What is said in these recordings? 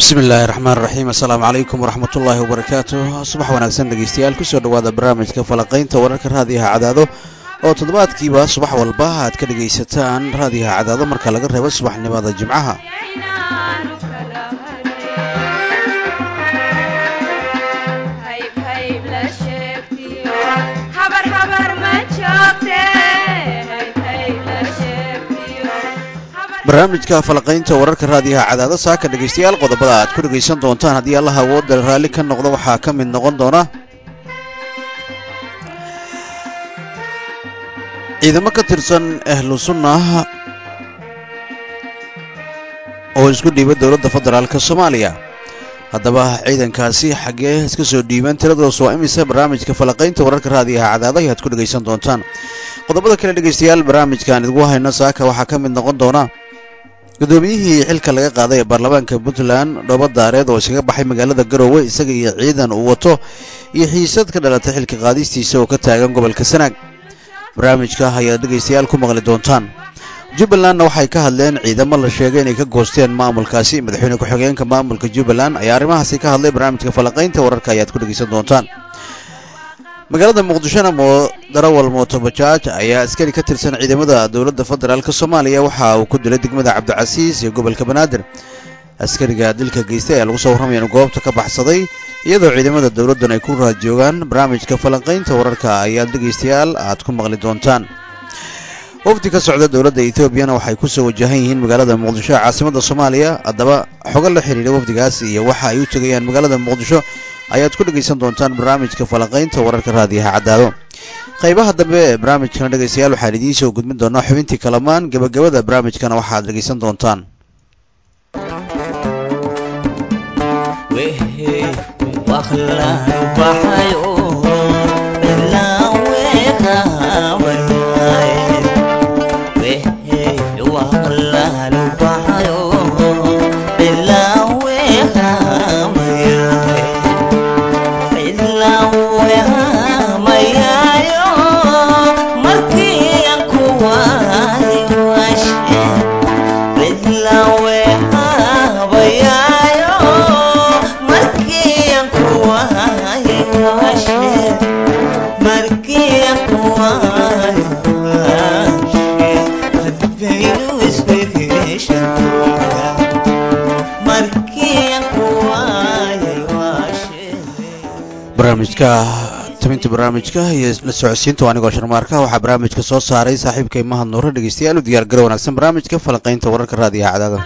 bismillaahi raxmaan raxiim assalaamu calaykum waraxmatullaahi wabarakaatu subax wanaagsan dhegeystayaal kusoo dhowaada barnaamijka falaqaynta wararka raadiyaha cadaado oo toddobaadkiiba subax walba aad ka dhegaysataan raadiyaha cadaado marka laga reebo subaxnimada jimcaha barnaamijka falaqaynta wararka raadiyaha cadaado saaka dhegaystayaal qodobada aad ku dhegaysan doontaan haddii allaha awoodda raalli ka noqdo waxaa ka mid noqon doona ciidamo ka tirsan ahlu sunnah oo isku dhiibay dowladda federaalka soomaaliya haddaba ciidankaasi xaggee iska soo dhiibeen tiradoos waa imise barnaamijka falaqaynta wararka raadiyaha cadaado ayaad ku dhegaysan doontaan qodobada kale dhegaystayaal barnaamijkaan idgu hayno saaka waxaa ka mid noqon doona gudoomiyihii xilka laga qaaday ee baarlamaanka puntland dhoobo daareed oo iskaga baxay magaalada garowe isaga iyo ciidan uu wato iyo xiisad ka dhalatay xilka qaadistiisa oo ka taagan gobolka sanaag barnaamijka ayaad dhegaystayaal ku maqli doontaan jubbalandna waxay ka hadleen ciidamo la sheegay inay ka goosteen maamulkaasi madaxweyne ku-xigeenka maamulka jubbaland ayaa arrimahaasi ka hadlay barnaamijka falaqaynta wararka ayaad ku dhegaysan doontaan magaalada muqdishona darawal mootobajaaj ayaa askari ka tirsan ciidamada dowladda federaalk soomaaliya waxa uu ku dilay degmada cabdicasiis iyo gobolka banaadir askariga dilka geystay ayaa lagu soo warramaya in goobta ka baxsaday iyadoo ciidamada dowladdan ay ku raadjoogaan barnaamijka falanqaynta wararka ayaad dhegaystayaal aad ku maqli doontaan wafdi ka socda dowladda etoobiyana waxay ku soo wajahan yihiin magaalada muqdisho ee caasimada soomaaliya haddaba xogo la xidhiidha wafdigaas iyo waxa ay u tegayaan magaalada muqdisho ayaad ku dhegaysan doontaan barnaamijka falaqaynta wararka raadiyaha cadaado qaybaha dambe ee barnaamijkana dhegaystayaal waxaan idiin soo gudbin doonaa xubintii kalamaan gebagabada barnaamijkana waxaad dhegaysan doontaan barnaamijka tabinta barnaamijka iyo la socodsiinta anigoo sharmaarka waxaa barnaamijka soo saaray saaxiibkay mahad nuure dhegeystayaal u diyaar garow wanaagsan barnaamijka falaqaynta wararka raadiyaha cadaada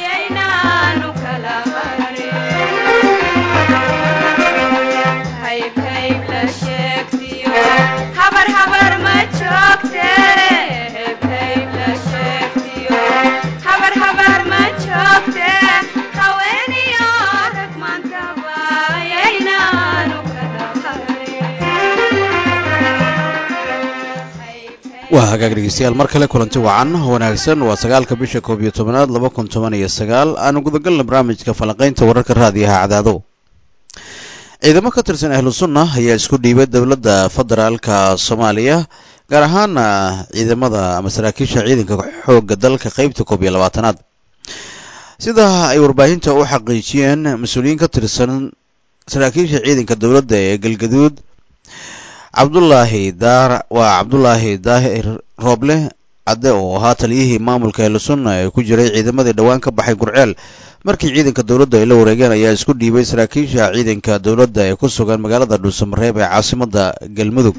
waa hagaag dhegeystayaal mar kale kulanti wacan wanaagsan waa 9-ka bisha 11aad 2019 aanu gudagalna barnaamijka falaqaynta wararka raadiyaha cadaado ciidamo ka tirsan ahlu sunna ayaa isku dhiibay dowladda federaalka soomaaliya gaar ahaan ciidamada ama saraakiisha ciidanka xoogga dalka qaybta 12aad sida ay warbaahinta u xaqiijiyeen mas-uuliyiin ka tirsan saraakiisha ciidanka dowladda ee galgaduud cabdulaahi daahir rooble cadde oo ahaa taliyihii maamulka ahlu sunna ee ku jiray ciidamadii dhowaan ka baxay gurceel markii ciidanka dowladda ay la wareegeen ayaa isku dhiibay saraakiisha ciidanka dowladda ee ku sugan magaalada dhuusamareeb ee caasimada galmudug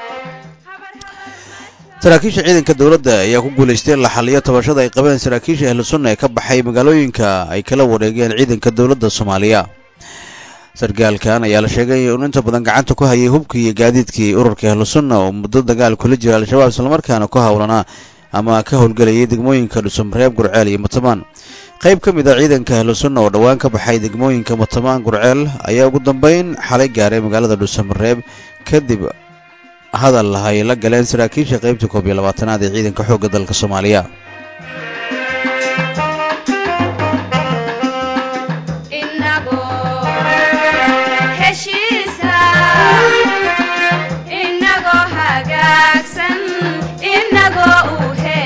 saraakiisha ciidanka dowladda ayaa ku guulaystay la xaliyo tabashada ay qabeen saraakiisha ahlu sunna ee ka baxay magaalooyinka ay kala wareegeen ciidanka dowladda soomaaliya sargaalkan ayaa la sheegay inuu inta badan gacanta ku hayay hubkii iyo gaadiidkii ururka ahlu sunna oo muddo dagaal kula jira al-shabaab islamarkaana ku howlanaa ama ka howlgelayay degmooyinka dhuusamareeb gurceel iyo matamaan qayb ka mid a ciidanka ahlu sunna oo dhowaan ka baxay degmooyinka matamaan gurceel ayaa ugu dambeyn xalay gaaray magaalada dhuusamareeb kadib hadal ay la galeen saraakiisha qaybta 12aad ee ciidanka xoogga dalka soomaaliya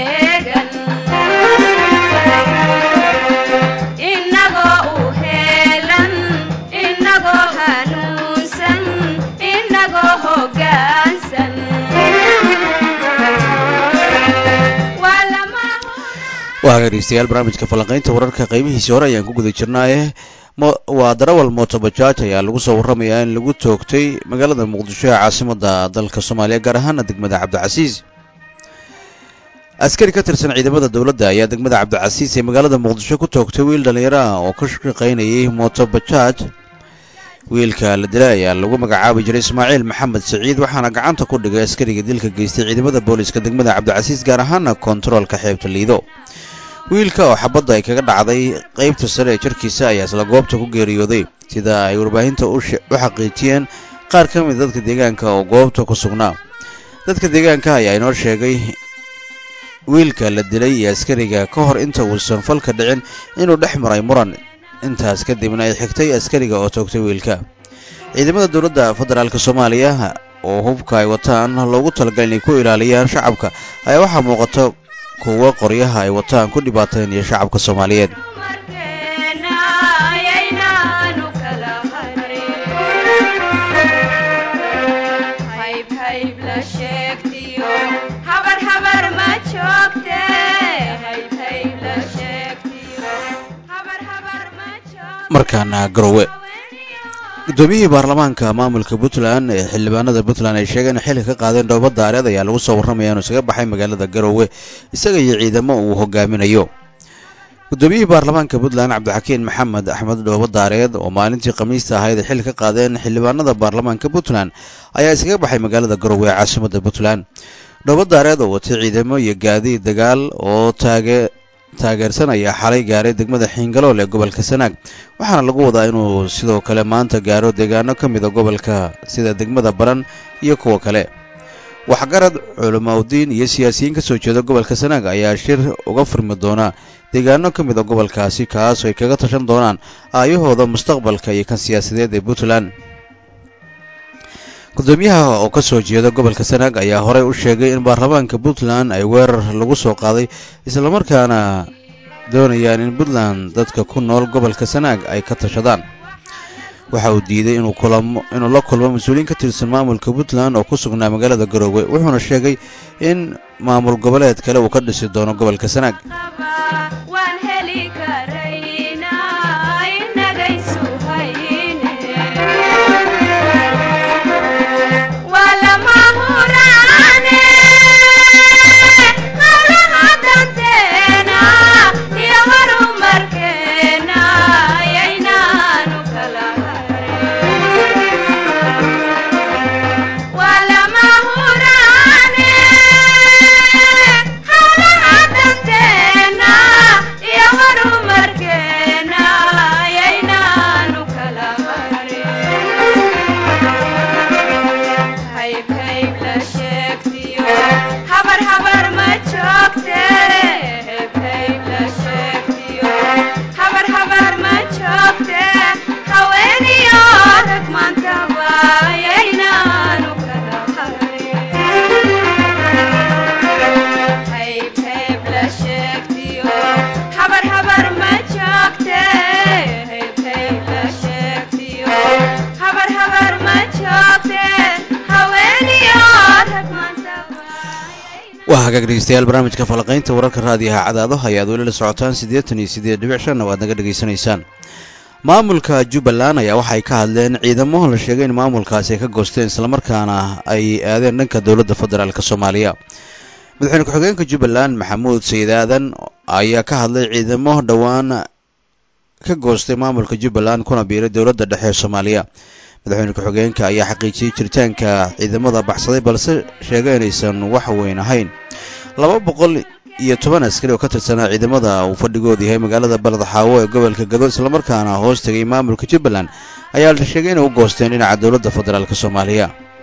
inagoo u dhegeystayaal barnaamijka falanqaynta wararka qaybihiisii hore ayaan ku guda jirnaaye waa darawal mootobajaaj ayaa lagu soo warramayaa in lagu toogtay magaalada muqdisho ee caasimadda dalka soomaaliya gaar ahaana degmada cabdicasiis askari ka tirsan ciidamada dowladda ayaa degmada cabdicasiis ee magaalada muqdisho ku toogtay wiil dhallinyaro ah oo ka shaqaynayay mootobajaaj wiilka la dilay ayaa lagu magacaabi jiray ismaaciil maxamed siciid waxaana gacanta ku dhigay askariga dilka geystay ciidamada booliska degmada cabdicasiis gaar ahaana koontaroolka xeebta liido wiilka oo xabadda ay kaga dhacday qaybta sare ee jirkiisa ayaa isla goobta ku geeriyooday sida ay warbaahinta u xaqiijiyeen qaar ka mid dadka deegaanka oo goobta ku sugnaa dadka deegaanka ayaa inoo sheegay wiilka la dilay iyo askariga ka hor inta uusan falka dhicin inuu dhex maray muran intaas kadibna ay xigtay askariga oo toogtay wiilka ciidamada dowladda federaalk soomaaliya oo hubka ay wataan loogu talagalay inay ku ilaaliyaan shacabka ayaa waxaa muuqata kuwa qoryaha ay wataan ku dhibaataynaya shacabka soomaaliyeed markaana garowe guddoomiyihii baarlamaanka maamulka puntland ee xildhibaanada puntland ay sheegeen in xilka ka qaadeen dhooba daareed ayaa lagu soo warramaya inuu isaga baxay magaalada garowe isaga iyo ciidamo uu hogaaminayo guddoomiyihii baarlamaanka puntland cabdixakiin maxamed axmed dhooba daareed oo maalintii khamiista ahayd ay xil ka qaadeen xildhibaanada baarlamaanka puntland ayaa iskaga baxay magaalada garowe ee caasimadda puntland dhooba daareed oo watay ciidamo iyo gaadiid dagaal oo taageersanaya xalay gaaray degmada xiingalool ee gobolka sanaag waxaana lagu wadaa inuu sidoo kale maanta gaaro deegaano ka mida gobolka sida degmada baran iyo kuwa kale waxgarad culamaudiin iyo siyaasiyiin ka soo jeeda gobolka sanaag ayaa shir uga furmi doona deegaano ka mida gobolkaasi kaas oo ay kaga tashan doonaan aayahooda mustaqbalka iyo kan siyaasadeed ee puntland gudoomiyaha oo ka soo jeeda gobolka sanaag ayaa horey u sheegay in baarlamaanka puntland ay weerar lagu soo qaaday islamarkaana doonayaan in puntland dadka ku nool gobolka sanaag ay ka tashadaan waxa uu diiday inuu la kulmo mas-uuliyiin ka tirsan maamulka puntland oo ku sugnaa magaalada garowe wuxuuna sheegay in maamul goboleed kale uu ka dhisi doono gobolka sanaag dhegeystayaal barnaamijka falaqaynta wararka raadiyaha cadaado ayaad weli la socotaan 88.5 waad naga dhegaysanaysaan maamulka Jubbaland ayaa waxay ka hadleen ciidamo la sheegay in maamulkaasi ay ka goosteen islamarkaana ay aadeen dhanka dowladda federaalka Soomaaliya madaxweyne ku-xigeenka Jubbaland Maxamuud Sayid Aadan ayaa ka hadlay ciidamo dhawaan ka goostay maamulka Jubbaland kuna biiray dowladda dhexe ee Soomaaliya madaxweyne ku-xigeenka ayaa xaqiijiyay jiritaanka ciidamada baxsaday balse sheegay inaysan wax weyn ahayn 210 askari oo ka tirsanaa ciidamada uu fadhigoodu yahay magaalada Balad Xaawo ee gobolka Gado isla markaana hoos tagay maamulka Jubbaland ayaa la sheegay inay u goosteen dhinaca dowladda federaalka Soomaaliya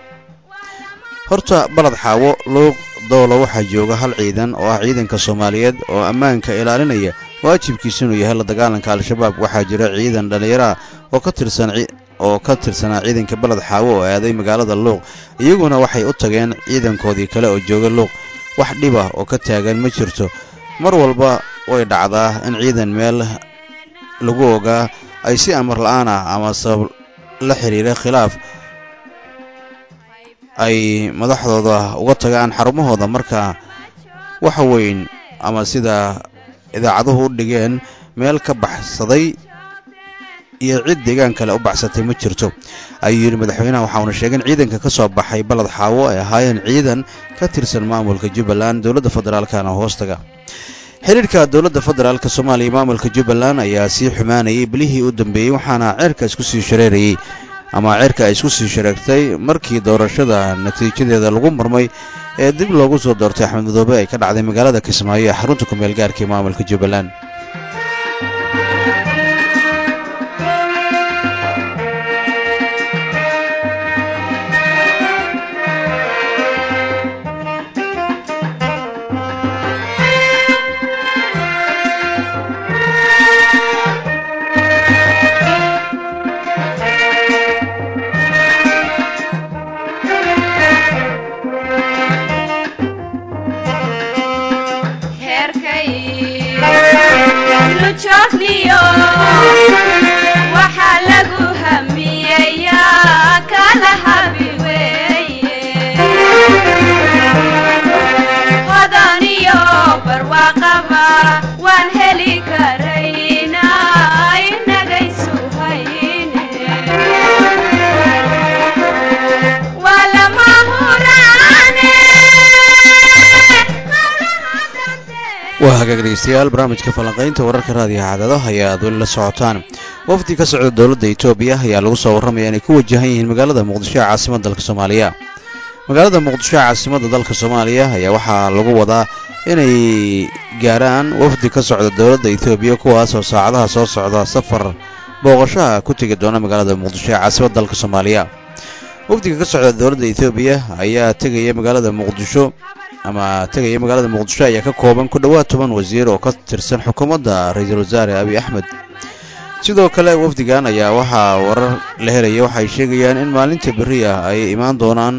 horta Balad Xaawo loo dowlo waxa jooga hal ciidan oo ah ciidanka Soomaaliyeed oo ammaanka ilaalinaya waajibkiisu inuu yahay la dagaalanka al-shabaab waxa jira ciidan dhalinyaro oo ka tirsanaa ciidanka Balad Xaawo oo aaday magaalada Luuq iyaguna waxay u tageen ciidankoodii kale oo jooga Luuq wax dhib ah oo ka taagan ma jirto mar walba way dhacdaa in ciidan meel lagu ogaa ay si amar la'aan ah ama sabab la xiriira khilaaf ay madaxdooda uga tagaan xarumahooda marka wax weyn ama sida idaacaduhu u dhigeen meel ka baxsaday iyo cid deegaan kale u baxsatay ma jirto ayuu yidhi madaxweynaha. waxa uuna sheegay in ciidanka ka soo baxay balad xaawo ay ahaayeen ciidan ka tirsan maamulka jubbaland dowladda federaalkana hoostaga. xiriirka dowladda federaalka soomaaliya iyo maamulka jubbaland ayaa sii xumaanayay bilihii u dambeeyey, waxaana ceerka isku sii shareerayay ama ceerka ay isku sii shareegtay markii doorashada natiijadeeda lagu marmay ee dib loogu soo doortay axmed madoobe ay ka dhacday magaalada kismaayo ee xarunta ku-meel gaarka ee maamulka jubbaland. waa hagaag dhegeystayaal, barnaamijka falanqaynta wararka raadiyaha cadaadaha ayaa aad weli la socotaan. wafdi ka socda dowladda Itoobiya ayaa lagu soo warramaya inay ku wajahan yihiin magaalada Muqdisho ee caasimadda dalka Soomaaliya. magaalada Muqdisho ee caasimadda dalka Soomaaliya ayaa waxaa lagu wadaa inay gaaraan wafdi ka socda dowladda Itoobiya, kuwaas oo saacadaha soo socda safar booqasho ku tegi doona magaalada Muqdisho ee caasimadda dalka Soomaaliya. wafdiga ka socda dowladda Itoobiya ayaa tegaya magaalada Muqdisho ayaa ka kooban ku dhowaad 10 wasiir oo ka tirsan xukuumadda ra'iisul wasaare Abiy Ahmed. sidoo kale wafdigan ayaa waxaa warar la helaya waxay sheegayaan in maalinta berri ay imaan doonaan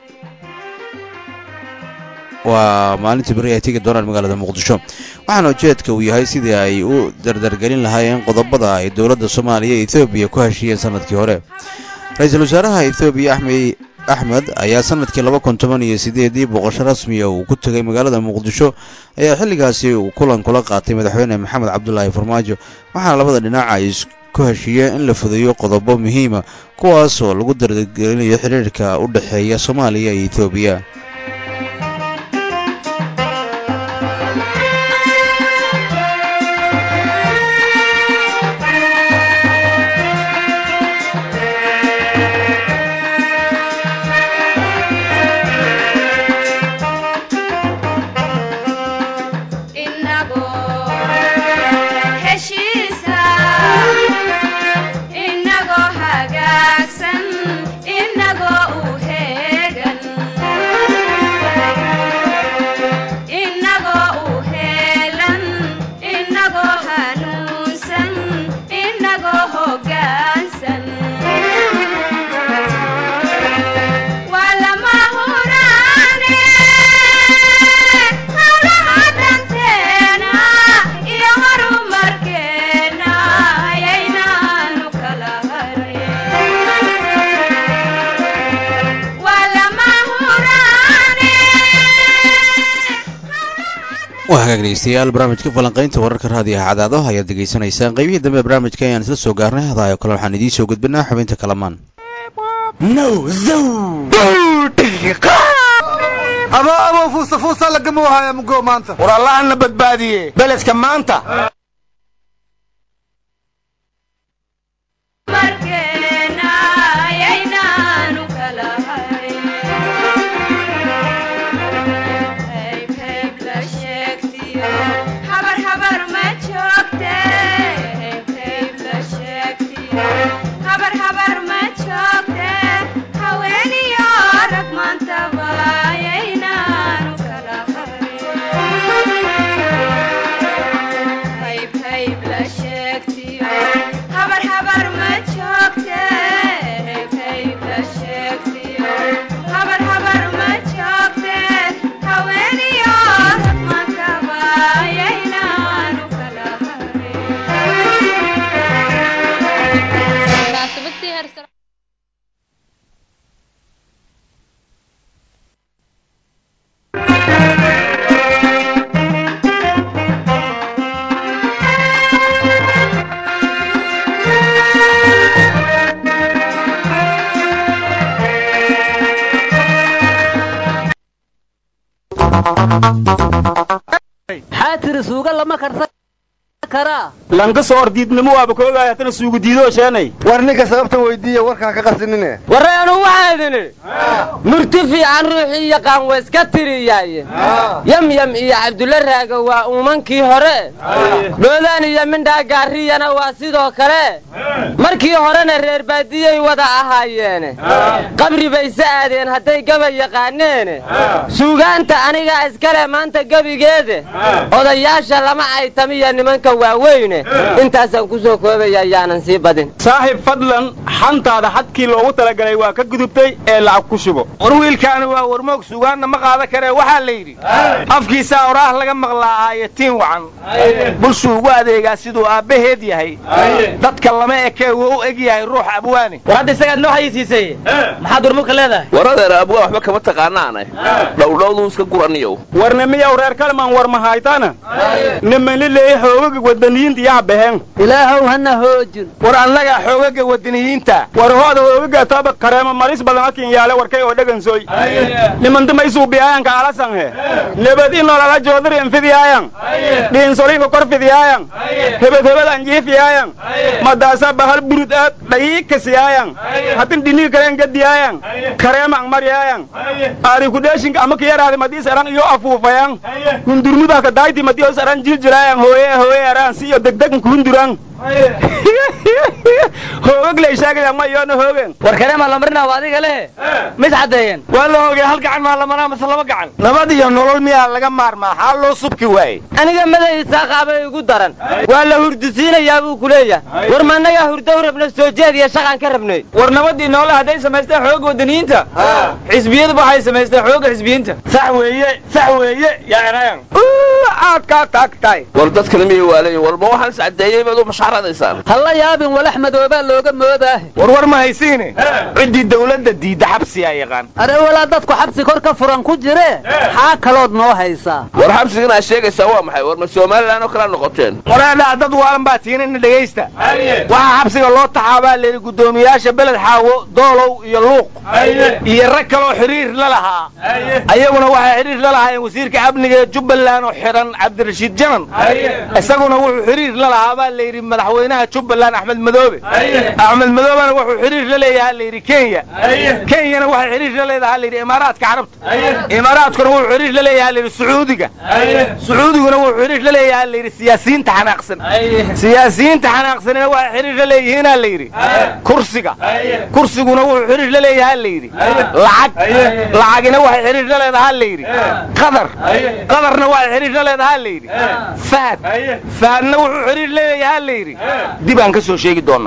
ay tegi doonaan magaalada Muqdisho, waxaana ujeedka uu yahay sidii ay u dardargelin lahaayeen qodobada ay dowladda Soomaaliya iyo Itoobiya ku heshiiyeen sanadkii hore. ra'iisul wasaaraha Itoobiya Abiy Ahmed ayaa sanadkii 2018 booqasho rasmi ah uu ku tagay magaalada Muqdisho ayaa xilligaasi uu kulan kula qaatay madaxweyne Maxamed Cabdullaahi Farmaajo, waxaana labada dhinac ay isku heshiiyeen in la fududeeyo qodobo muhiim ah kuwaas oo lagu dardargelinayo xiriirka u dhexeeya Soomaaliya iyo Itoobiya. dhegeystayaal, barnaamijka falanqaynta wararka raadiyaha cadaadaha ayaad degeysanaysaan. qaybihii dambe barnaamijka ayaan isla soo gaarnay, hadaayo kale waxaan idiin soo gudbinaa xubinta kalamaan. abo fuusa lagama wahaya mugo maanta war allahna badbaadiye beledka maanta xaatir suuga lama karsan karaa lanka soo ordiidnimo waaba koogaay hatana suugu diidoo sheenay war ninka sababta weydiiya warkaa ka qasinine warreenu waxaadini murti fiican ruuxii yaqaan waa iska tiriyaaye yamyam iyo cabdulla raaga waa uumankii hore dhoodaan iyo mindhaa gaariyana waa sidoo kale markii horena reer baadiyay wada ahaayeene qabri bayse aadeen hadday gaba yaqaaneene suugaanta anigaa iskale maanta gebigeede odayaasha lama aytamiya nimanka waaweyne intaasaan ku soo koobaya yaanan sii badin saaxiib fadlan xantaada xadkii loogu talagalay waa ka gudubtay ee lacag ku shubo war wiilkaani waa warmoog sugaanna ma qaada karee waxaa la yidhi afkiisaa oraah laga maqlaa aayatiin wacan bulshuu ugu adeegaa siduu aabbaheed yahay dadka lama ekee wuu u eg yahay ruux abwaani war hadda isagaad noo xayisiisay maxaad warmugka leedahay war adeer abwaa waxba kama taqaanaane dhowdhowduu iska guraniyow warna miyaw reer kalmaan war mahaytana nimanli leey xoogaga wadaniyiinta yaa baheen ilaahow hana hoojin war annagaa xoogaga wadaniyiinta war hooda hoogaga taba kareema maris badan akin yaale warkay oo dhagansoy nimanta isuu biyaayanka alasanhe nebad inolala joodari infidiyaayan dhiinsolinka kor fidiyaayan hebed anjiifiyaayan madaasa bahal burud aad dhayiika siyaayan hatin dhiniga kareen gadiyaayan kareema angmariyaayan aari kudheeshinka ama kiyaraadi madiis aran iyo afuufayan hundurmudaka dayti madios aran jiljilaayan hooye aran siyo degdeg kuhunduran hoogag la sheegay ma yoona hoogan war kareema la marina waa adiga leh mid cadeeyeen waa la hoogay hal gacan ma la maraa mise laba gacan nabad iyo nolol miyaa laga maarmaa xal loo subki waay aniga madaysa qaabay ugu daran waa la hurdisiinayaa buu ku leeyahay war ma anaga hurdo rabna soo jeediya shaqan ka rabnay war nabadii nolol haday samaystaan xoog wadaniinta xisbiyadu waxay samaystaan xoog xisbiyiinta sax weeye yaa anayan aad ka tagtay war dadkana miyay waaleen walba waxaan is cadeeyay baad u mashaaradaysaan halla yaabin walax madooba looga moodaa war ma haysiine cidii dawladda diida xabsi ay yaqaan are walaa dadku xabsi kor ka furan ku jire xaa kalood noo haysaa war xabsigana sheegaysaa waa maxay war ma Soomaaliland oo kala noqoteen waraada dad waalan baa tiinina dhageysta waxa xabsiga loo taxaabaa leeyahay gudoomiyaasha beled xaawo doolow iyo luuq iyo rag kale oo xiriir la lahaa ayaguna waxa xiriir la lahaayeen wasiirka amniga ee Jubbaland oo xiran Cabdirashiid Janan isaguna wuxuu xiriir la lahaa baa leeyahay madaxweynaha Jubbaland Axmed Madoobe wuxuu xiriir la leeyahay leeyahay Kenya waxa xiriir la leeyahay leeyahay Imaaraadka Carabta Imaaraadkuna wuxuu xiriir la leeyahay leeyahay Sacuudiguna wuxuu xiriir la leeyahay leeyahay siyaasiyiinta xanaaqsan waxa xiriir la leeyihiin leeyahay kursiguna wuxuu xiriir la leeyahay leeyahay lacagina waxa xiriir la leedahay leeyahay qadarna waxa xiriir la leedahay leeyahay faadna wuxuu xiriir la leeyahay leeyahay dib aan ka soo sheegi doonaa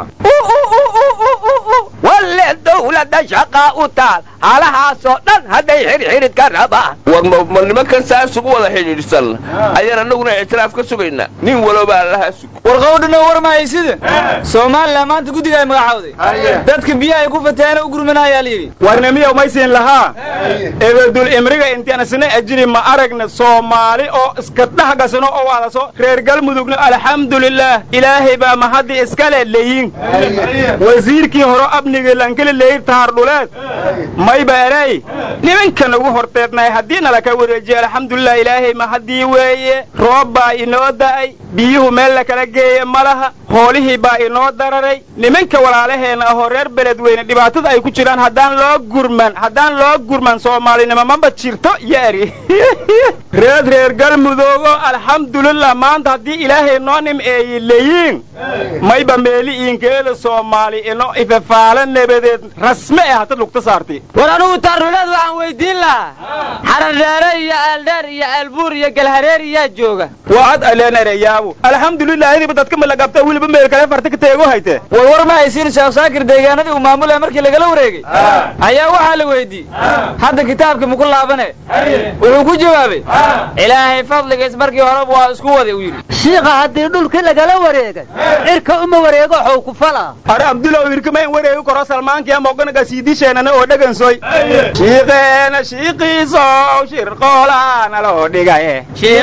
walla dawladda shaqa u taal halahaasoo dhan hadday xirxirid ka rabaan war ma nimankan saas ugu wada xidhiidhsan ayaan annaguna ictiraaf ka sugaynaa nin walba allaha sug war qowdhana war ma haysida Soomaaliland maanta gudiga ay magacawday dadka biyaha ay ku fataan u gurmanaya leeyahay warna miyaw maysin lahaa eedul imriga intaan asna ajri ma aragna Soomaali oo iska dhaxgasano oo wada soo reer galmudugna alxamdulillah ilaahay baa mahadi iska leeyihiin wasiirkii hore abniga lankala leeyay taar dhuleed may baaray nimankan ugu horteednay hadii nala ka wareejiyo alxamdulillah ilaahay mahadi weeye roob baa inoo daay biyuhu meel la kala geeyay malaha hoolihii baa inoo dararay nimanka walaalaheena oo reer beledweyne dhibaatada ay ku jiraan hadaan loo gurman Soomaalinimo ma jirto yaari reer galmudug alxamdulillah maanta hadii ilaahay noo nimceeyay leeyiin mayba meeli inkeeda Soomaali inoo ifafaalan nabadeed rasmi ah hada lugta saartay war anigu taarulaad waxaan weydiin lahaa xaradheere iyo aaldheer iyo albuur iyo galhareer iyo jooga waad aleenareeyaabu alxamdulillah idib dadka ma la qabta wiliba meel kale farta ka teego hayte war ma haysiin Sheekh Saakir deegaanadii uu maamulay markii laga la wareegay ayaa waxa la weydiiyay hadda kitaabka muku laabane wuxuu ku jawaabay ilaahay fadligiis markii hore waa isku waday uu yiri shiiqa hadii dhulka laga la wareegay irka uma wareego xoo ku fala ar Abdullah irka ma wareego koro Salmaanki ama oganaga siidisheena oo dhagansoy shiiqeena shiiqiiso shirqoolaana loo dhigay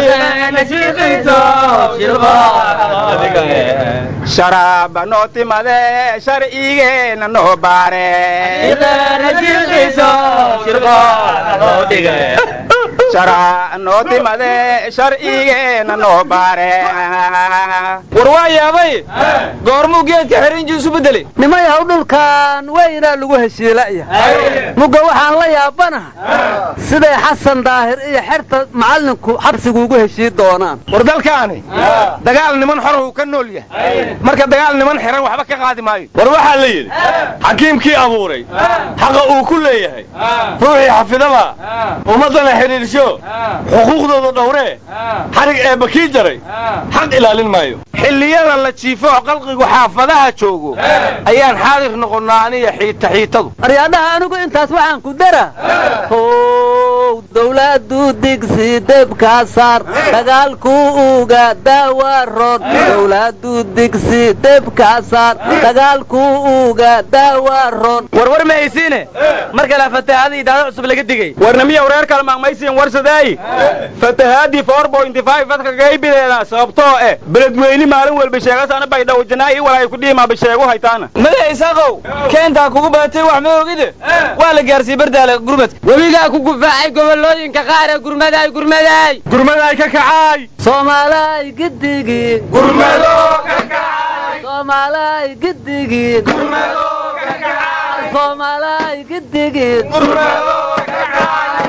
sharaaba noo timade sharcigeena noo baare shara noo timade sharcigeena noo baare war waa yaabay goormuu geedka xirinji isu bedelay nimayaw dhulkan weynaa lagu heshiilaya mugga waxaan la yaabanaha siday xasan daahir iyo xerta macallinku xabsigu ugu heshii doonaan war dalkaani dagaal niman xor uu ka nool yahay marka dagaal niman xiran waxba ka qaadi maayo war waxaa la yidhi xakiimkii abuuray xaqa uu ku leeyahay ruuxii xafidaba ummaddana xidhiidhsho xuquuqdooda dhowree xarig eebba kii jaray xaq ilaalin maayo xilliyada la jiifo qalqigu xaafadaha joogo ayaan xaadir noqonnaa aniya xiitadu aryaadhaha anigu intaas waxaan ku dara how dawladdu digsi debkaa saar dagaalku uga daawaroon dawladdu digsi debkaa saar dagaalku uga daawaroon warwar ma haysiine mar kale fatahaadii idaado cusub laga digay warnamiya wareer kale maaqmaysiin warsaday fatahaadii 4.5 dadka gaybideeda sababtoo beledweyne maalin walba sheegasaana bay dhawjanaay walaa ku dhiima bisheego haytaana madaxaysaaqow keentaa kugu baatay wax ma ogide waa la gaarsiiyay bardaale gurmadka webigaa ku gufaacay gobolooyinka qaar ee gurmaday ka kacay Soomaalay gidigii gurmado ka kacay Soomaalay gidigii gurmado ka kacay Soomaalay gidigii gurmado ka kacay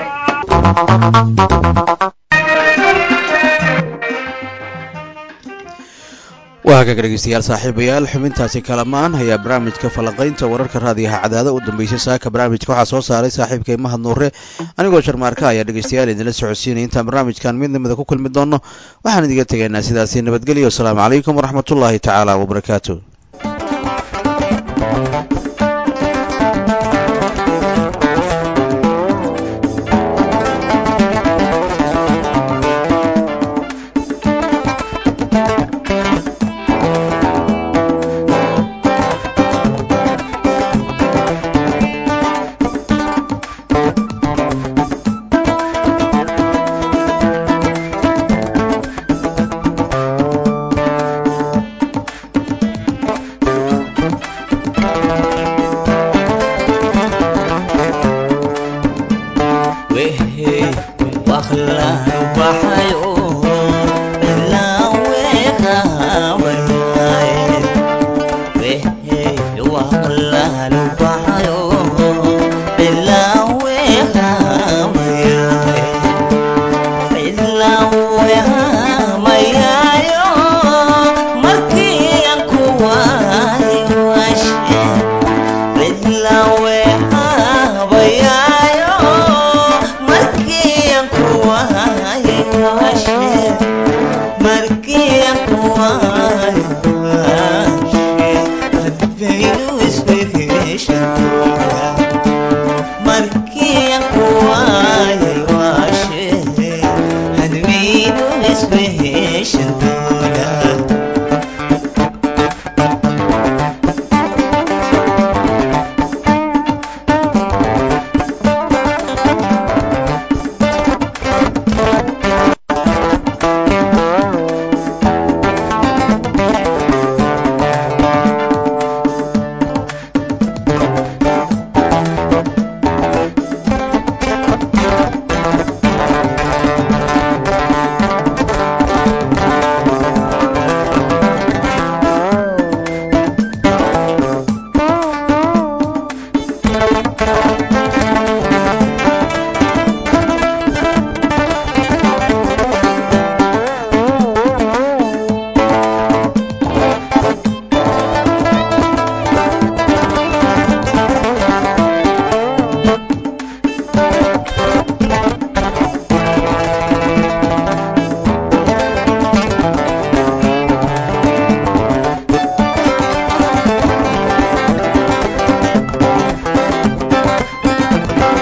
waa hagaag dhegeystayaal saaxiibayaal xubintaasi kalamaan ayaa barnaamijka falaqaynta wararka raadiyaha cadaada u dambeysay saaka barnaamijka waxaa soo saaray saaxiibkay mahad nuure anigoo sharmaarka ayaa dhegeystayaal idinla socodsiinaya intaan barnaamijkan midnimada ku kulmi doono waxaan idiga tegaynaa sidaasi nabadgelyo wasalaamu calaykum waraxmatullaahi tacaala wabarakaatu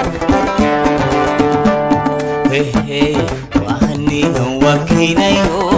Hey, hey, wahani wakinay